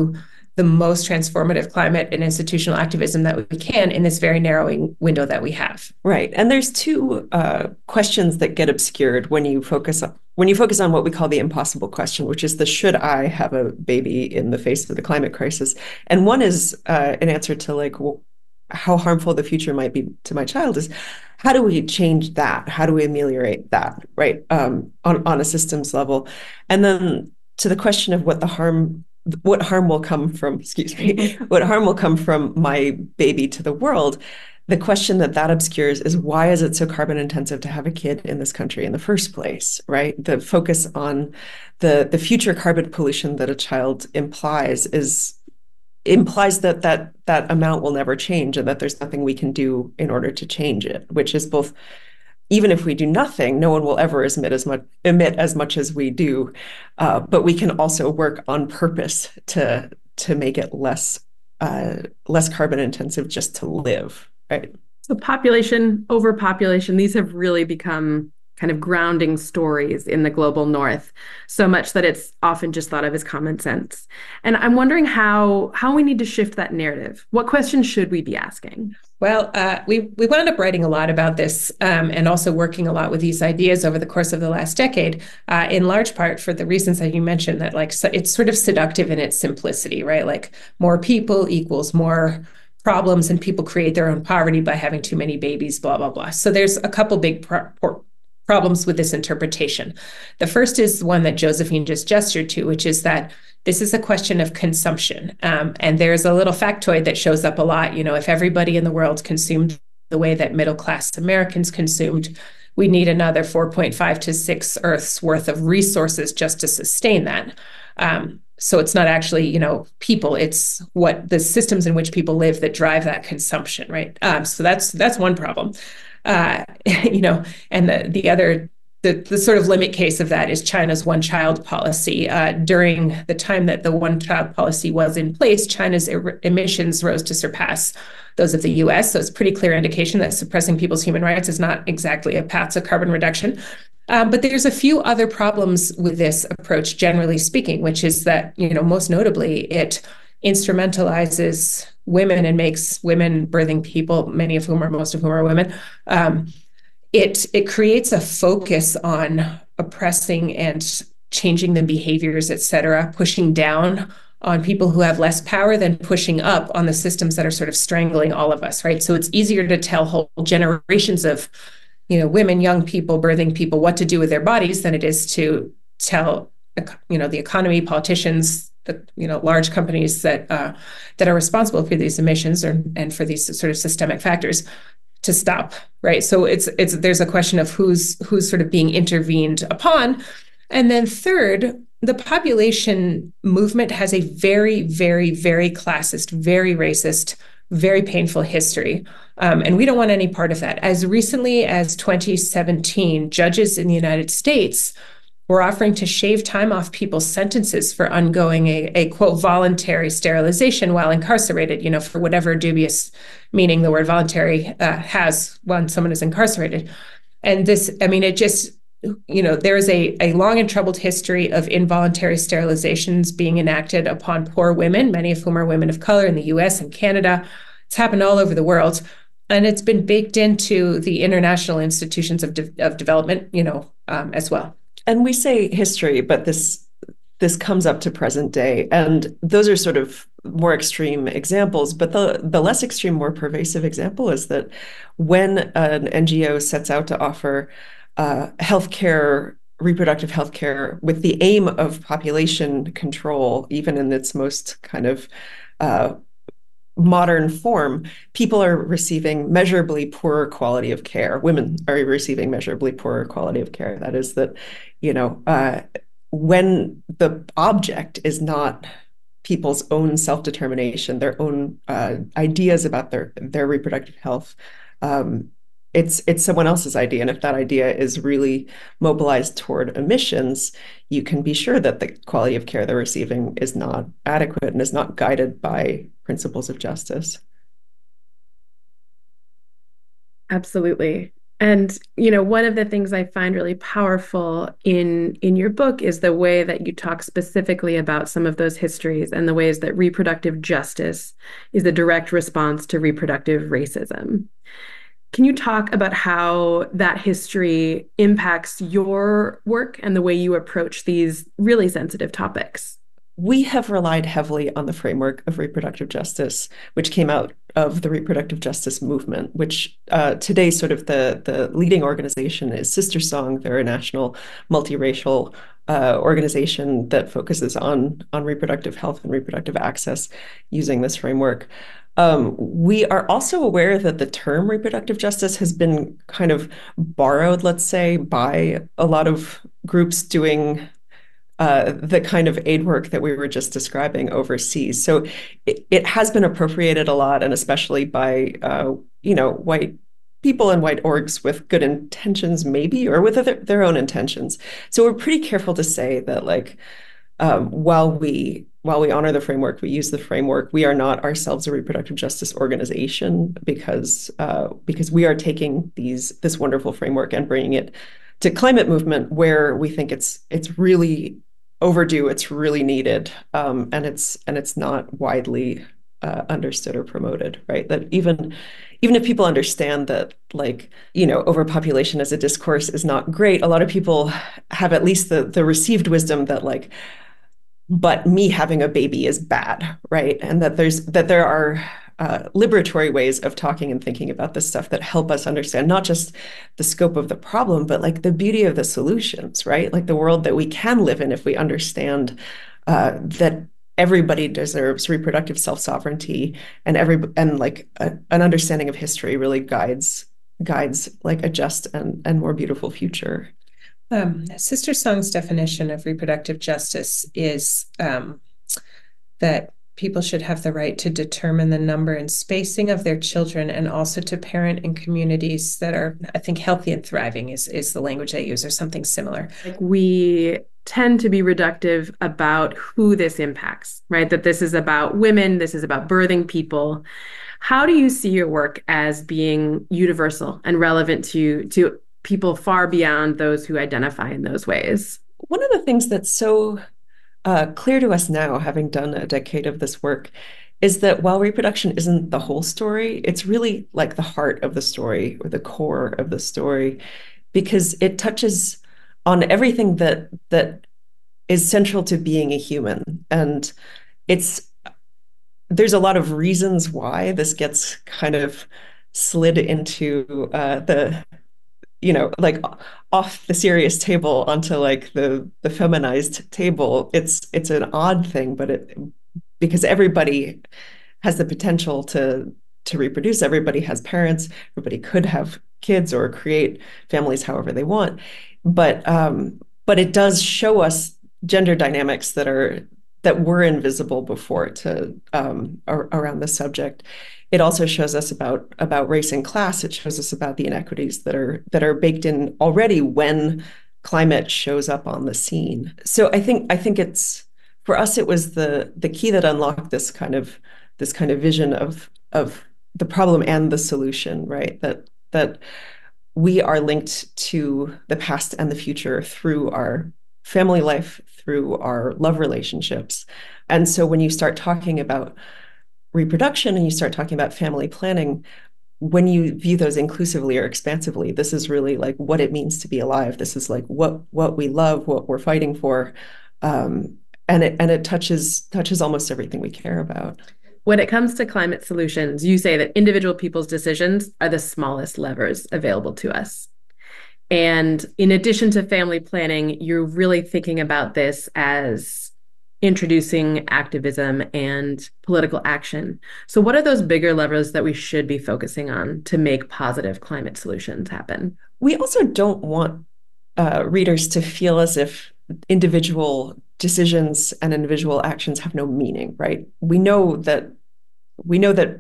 the most transformative climate and institutional activism that we can in this very narrowing window that we have. Right. And there's two uh, questions that get obscured when you focus on when you focus on what we call the impossible question, which is the should I have a baby in the face of the climate crisis? And one is uh, an answer to like, well, how harmful the future might be to my child is how do we change that? How do we ameliorate that, right, um, on, on a systems level? And then to the question of what the harm, what harm will come from, excuse me, what harm will come from my baby to the world, the question that that obscures is why is it so carbon intensive to have a kid in this country in the first place, right? The focus on the, the future carbon pollution that a child implies is implies that that that amount will never change and that there's nothing we can do in order to change it, which is both, even if we do nothing, no one will ever emit as much emit as much as we do, uh, but we can also work on purpose to to make it less uh, less carbon intensive just to live, right? So population, overpopulation, these have really become kind of grounding stories in the global north, so much that it's often just thought of as common sense. And I'm wondering how how we need to shift that narrative. What questions should we be asking? Well, uh, we we wound up writing a lot about this um, and also working a lot with these ideas over the course of the last decade, uh, in large part for the reasons that you mentioned, that like so it's sort of seductive in its simplicity, right? Like more people equals more problems, and people create their own poverty by having too many babies, blah, blah, blah. So there's a couple big pro- pro- problems with this interpretation. The first is one that Josephine just gestured to, which is that this is a question of consumption. Um, and there's a little factoid that shows up a lot. You know, if everybody in the world consumed the way that middle-class Americans consumed, we need another four point five to six Earths worth of resources just to sustain that. Um, so it's not actually, you know, people, it's what the systems in which people live that drive that consumption, right? Um, so that's that's one problem. Uh, you know, and the, the other, the, the sort of limit case of that is China's one-child policy. Uh, during the time that the one-child policy was in place, China's er- emissions rose to surpass those of the U S. So it's a pretty clear indication that suppressing people's human rights is not exactly a path to carbon reduction. Um, but there's a few other problems with this approach, generally speaking, which is that, you know, most notably, it instrumentalizes women and makes women birthing people, many of whom are, most of whom are women. Um, it it creates a focus on oppressing and changing the behaviors, et cetera, pushing down on people who have less power than pushing up on the systems that are sort of strangling all of us, right? So it's easier to tell whole generations of, you know, women, young people, birthing people what to do with their bodies than it is to tell, you know, the economy, politicians, the, you know, large companies that uh, that are responsible for these emissions or, and for these sort of systemic factors to stop, right? So it's it's there's a question of who's who's sort of being intervened upon. And then third, the population movement has a very, very, very classist, very racist, very painful history. Um, and we don't want any part of that. As recently as twenty seventeen, judges in the United States were offering to shave time off people's sentences for undergoing a, a quote, voluntary sterilization while incarcerated, you know, for whatever dubious meaning the word voluntary uh, has when someone is incarcerated. And this, I mean, it just, you know, there is a, a long and troubled history of involuntary sterilizations being enacted upon poor women, many of whom are women of color in the U S and Canada. It's happened all over the world. And it's been baked into the international institutions of, de- of development, you know, um, as well. And we say history, but this this comes up to present day. And those are sort of more extreme examples. But the, the less extreme, more pervasive example is that when an N G O sets out to offer uh, healthcare, reproductive healthcare with the aim of population control, even in its most kind of uh, modern form, people are receiving measurably poorer quality of care. Women are receiving measurably poorer quality of care. That is that, you know, uh, when the object is not people's own self-determination, their own uh, ideas about their their reproductive health, um, it's it's someone else's idea. And if that idea is really mobilized toward emissions, you can be sure that the quality of care they're receiving is not adequate and is not guided by principles of justice. Absolutely. And, you know, one of the things I find really powerful in in your book is the way that you talk specifically about some of those histories and the ways that reproductive justice is a direct response to reproductive racism. Can you talk about how that history impacts your work and the way you approach these really sensitive topics? We have relied heavily on the framework of reproductive justice, which came out of the reproductive justice movement, which uh, today sort of the, the leading organization is SisterSong. They're a national multiracial uh, organization that focuses on, on reproductive health and reproductive access using this framework. Um, we are also aware that the term reproductive justice has been kind of borrowed, let's say, by a lot of groups doing Uh, the kind of aid work that we were just describing overseas. So it, it has been appropriated a lot, and especially by, uh, you know, white people and white orgs with good intentions, maybe, or with their, their own intentions. So we're pretty careful to say that, like, um, while we while we honor the framework, we use the framework, we are not ourselves a reproductive justice organization because uh, because we are taking these this wonderful framework and bringing it to climate movement where we think it's it's really overdue, it's really needed, um, and it's and it's not widely uh, understood or promoted, right? That even even if people understand that, like, you know, overpopulation as a discourse is not great, a lot of people have at least the the received wisdom that, like, but me having a baby is bad, right? And that there's that there are Uh, liberatory ways of talking and thinking about this stuff that help us understand not just the scope of the problem, but like the beauty of the solutions, right? Like the world that we can live in if we understand uh, that everybody deserves reproductive self-sovereignty, and every and like a, an understanding of history really guides guides like a just and and more beautiful future. Um, SisterSong's definition of reproductive justice is um, that people should have the right to determine the number and spacing of their children, and also to parent in communities that are, I think, healthy and thriving is, is the language they use, or something similar. Like, we tend to be reductive about who this impacts, right? That this is about women, this is about birthing people. How do you see your work as being universal and relevant to, to people far beyond those who identify in those ways? One of the things that's so Uh, clear to us now, having done a decade of this work, is that while reproduction isn't the whole story, it's really like the heart of the story, or the core of the story, because it touches on everything that that is central to being a human. And it's there's a lot of reasons why this gets kind of slid into uh, the you know, like off the serious table onto like the the feminized table. It's it's an odd thing, but it because everybody has the potential to to reproduce. Everybody has parents. Everybody could have kids or create families however they want. But um, but it does show us gender dynamics that are that were invisible before to um, ar- around this subject. It also shows us about about race and class. It shows us about the inequities that are that are baked in already when climate shows up on the scene. So I think I think it's for us it was the the key that unlocked this kind of this kind of vision of of the problem and the solution, right? That that we are linked to the past and the future through our family life, through our love relationships. And so when you start talking about reproduction and you start talking about family planning, when you view those inclusively or expansively, this is really like what it means to be alive. This is like what what we love, what we're fighting for, um, and it and it touches touches almost everything we care about. When it comes to climate solutions, you say that individual people's decisions are the smallest levers available to us. And in addition to family planning, you're really thinking about this as introducing activism and political action. So what are those bigger levers that we should be focusing on to make positive climate solutions happen? We also don't want uh, readers to feel as if individual decisions and individual actions have no meaning, right? We know that we know that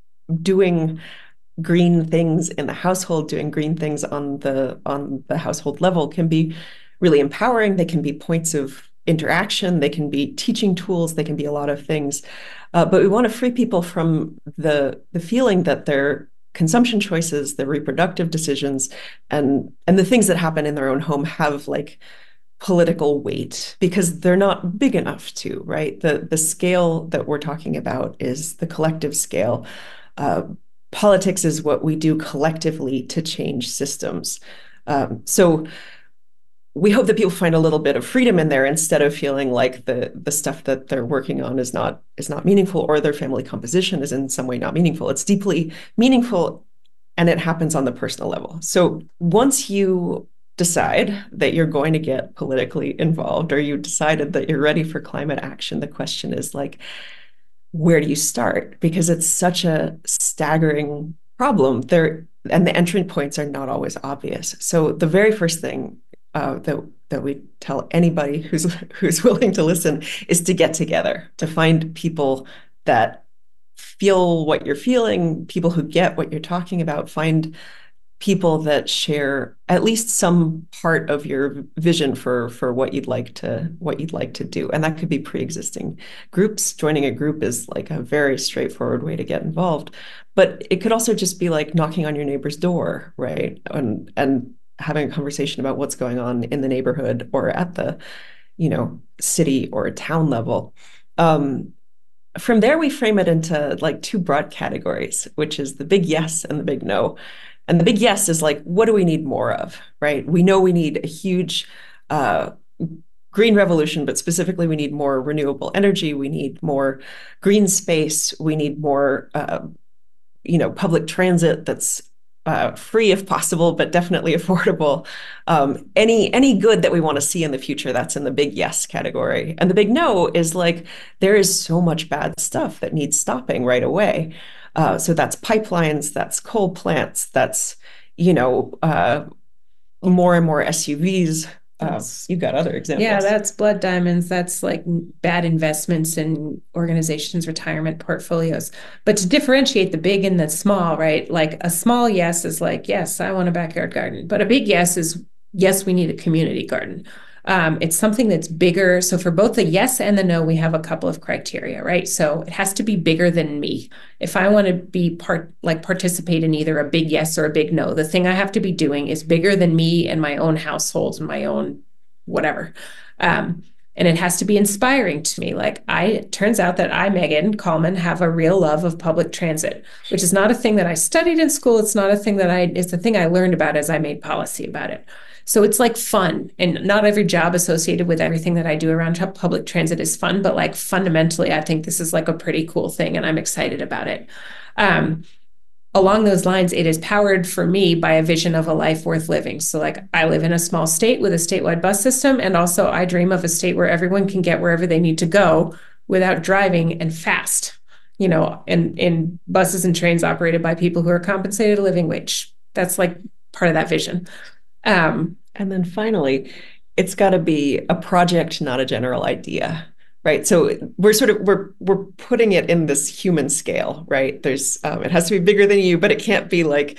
doing green things in the household, doing green things on the on the household level can be really empowering. They can be points of interaction, they can be teaching tools, they can be a lot of things. Uh, but we want to free people from the the feeling that they're consumption choices, their reproductive decisions, and and the things that happen in their own home have like political weight because they're not big enough to, right? The the scale that we're talking about is the collective scale. Uh, politics is what we do collectively to change systems. Um, so we hope that people find a little bit of freedom in there instead of feeling like the the stuff that they're working on is not is not meaningful, or their family composition is in some way not meaningful. It's deeply meaningful, and it happens on the personal level. So once you decide that you're going to get politically involved, or you decided that you're ready for climate action, the question is like, where do you start? Because it's such a staggering problem there, and the entry points are not always obvious. So the very first thing Uh, that that we tell anybody who's who's willing to listen is to get together, to find people that feel what you're feeling, people who get what you're talking about, find people that share at least some part of your vision for for what you'd like to what you'd like to do. And that could be pre-existing groups. Joining a group is like a very straightforward way to get involved, but it could also just be like knocking on your neighbor's door, right? And and having a conversation about what's going on in the neighborhood or at the, you know, city or town level. Um, from there, we frame it into like two broad categories, which is the big yes and the big no. And the big yes is like, what do we need more of, right? We know we need a huge uh, green revolution, but specifically we need more renewable energy. We need more green space. We need more, uh, you know, public transit that's Uh, free if possible, but definitely affordable. Um, any any good that we want to see in the future, that's in the big yes category. And the big no is like, there is so much bad stuff that needs stopping right away. Uh, so that's pipelines, that's coal plants, that's, you know, uh, more and more S U Vs. Uh, you've got other examples. Yeah, that's blood diamonds. That's like bad investments in organizations' retirement portfolios. But to differentiate the big and the small, right? Like a small yes is like, yes, I want a backyard garden. But a big yes is, yes, we need a community garden. Um, it's something that's bigger. So for both the yes and the no, we have a couple of criteria, right? So it has to be bigger than me. If I want to be part, like participate in either a big yes or a big no, the thing I have to be doing is bigger than me and my own household and my own whatever. Um, and it has to be inspiring to me. Like I, it turns out that I, Megan Kallman, have a real love of public transit, which is not a thing that I studied in school. It's not a thing that I, it's the thing I learned about as I made policy about it. So it's like fun, and not every job associated with everything that I do around public transit is fun, but like fundamentally, I think this is like a pretty cool thing and I'm excited about it. Um, along those lines, it is powered for me by a vision of a life worth living. So like I live in a small state with a statewide bus system, and also I dream of a state where everyone can get wherever they need to go without driving and fast, you know, and in buses and trains operated by people who are compensated a living wage. That's like part of that vision. Um, and then finally, it's got to be a project, not a general idea, right? So we're sort of, we're we're putting it in this human scale, right? There's, um, it has to be bigger than you, but it can't be like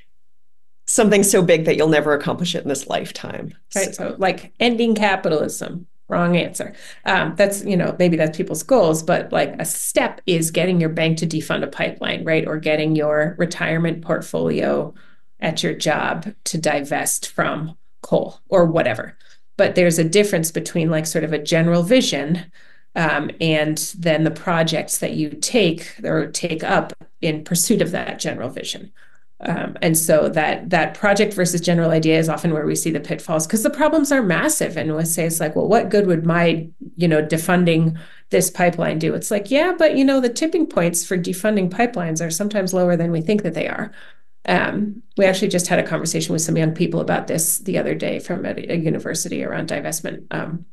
something so big that you'll never accomplish it in this lifetime. Right, so, so like ending capitalism, wrong answer. Um, that's, you know, maybe that's people's goals, but like a step is getting your bank to defund a pipeline, right? Or getting your retirement portfolio at your job to divest from coal or whatever. But there's a difference between like sort of a general vision um, and then the projects that you take or take up in pursuit of that general vision. Um, and so that that project versus general idea is often where we see the pitfalls, because the problems are massive. And we say, it's like, well, what good would my, you know, defunding this pipeline do? It's like, yeah, but, you know, the tipping points for defunding pipelines are sometimes lower than we think that they are. Um, we actually just had a conversation with some young people about this the other day from a, a university around divestment. Um,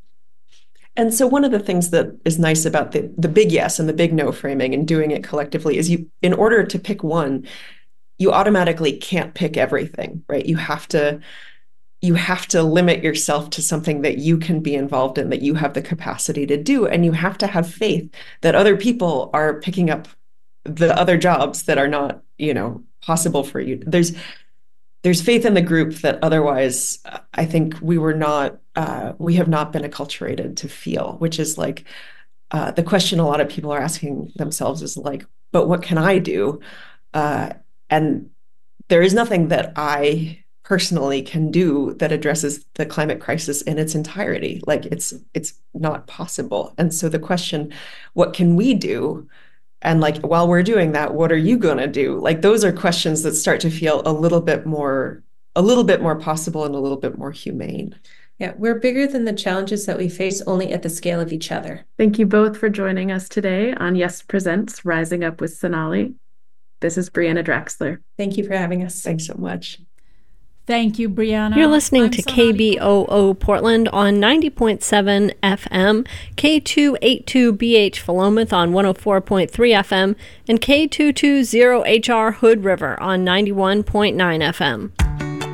and so one of the things that is nice about the, the big yes and the big no framing and doing it collectively is you, in order to pick one, you automatically can't pick everything, right? You have to, you have to limit yourself to something that you can be involved in, that you have the capacity to do. And you have to have faith that other people are picking up the other jobs that are not, you know, possible for you. There's there's faith in the group that otherwise uh, I think we were not, uh, we have not been acculturated to feel, which is like uh, the question a lot of people are asking themselves is like, but what can I do? Uh, and there is nothing that I personally can do that addresses the climate crisis in its entirety. Like it's it's not possible. And so the question, what can we do? And like, while we're doing that, what are you going to do? Like, those are questions that start to feel a little bit more, a little bit more possible and a little bit more humane. Yeah, we're bigger than the challenges that we face, only at the scale of each other. Thank you both for joining us today on Yes Presents Rising Up with Sonali. This is Brianna Draxler. Thank you for having us. Thanks so much. Thank you, Brianna. You're listening I'm to Sonali. K B O O Portland on ninety point seven F M, K two eighty-two B H Philomath on one oh four point three F M, and K two twenty H R Hood River on ninety-one point nine F M.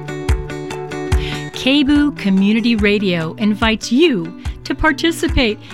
K B O O Community Radio invites you to participate